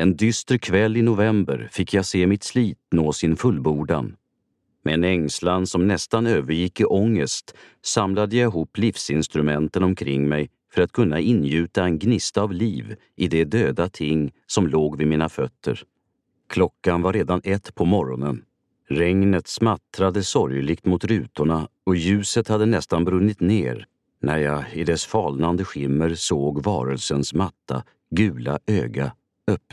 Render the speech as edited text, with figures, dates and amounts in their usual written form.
En dyster kväll i november fick jag se mitt slit nå sin fullbordan. Med en ängslan som nästan övergick i ångest samlade jag ihop livsinstrumenten omkring mig för att kunna ingjuta en gnista av liv i det döda ting som låg vid mina fötter. Klockan var redan 1 på morgonen. Regnet smattrade sorgligt mot rutorna och ljuset hade nästan brunnit ner när jag i dess falnande skimmer såg varelsens matta, gula öga öppna.